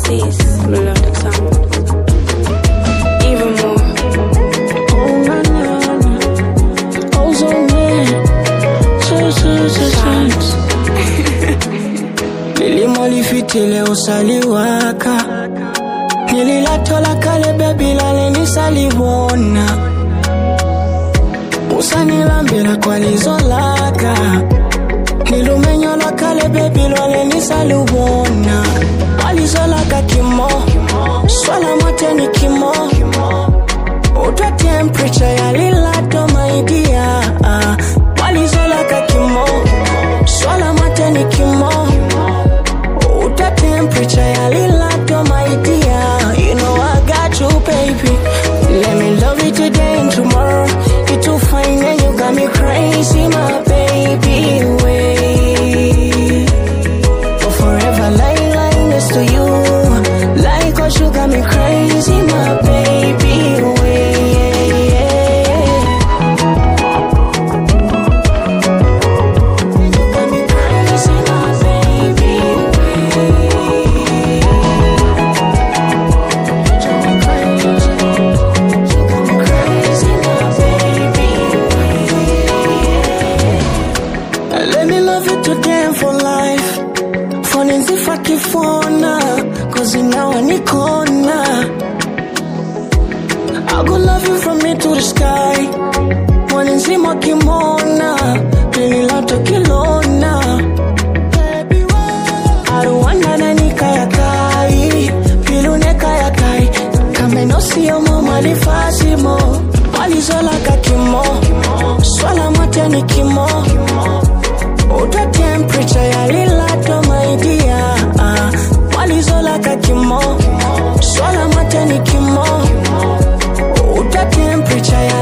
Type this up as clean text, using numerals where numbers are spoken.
overseas. Love the song. Even more. Oh na na na. Oh so man. So. Lilimo lifitile usaliwaka. Nililatola kale baby lale nisaliwona. Usanilambira kwa lizolaka. Nilumenyola kale baby lale nisaliwona. Walizolaka kimo. Swala mote ni kimo. Uta temperature ya lilato my dear. Walizolaka kimo. Swala mote ni kimo. Uta temperature ya lilato my dear. You know I got you baby. Let me love you today and tomorrow. You too fine and you got me crazy my baby. Way forever lying next to you. Like cause you got me crazy my baby. Way cause now I need corner. I go love you from me to the sky. Morning see my kimona. Really love to kilona. I don't want nani kaya kai. Pilune kaya kai. Kame no see your mama li fasimo. Walizola kakimo. Swala mote ni kimo. Uta temperature ya lilato my dear. Walizola kakimo. Swala mote ni kimo. Uta temperature ya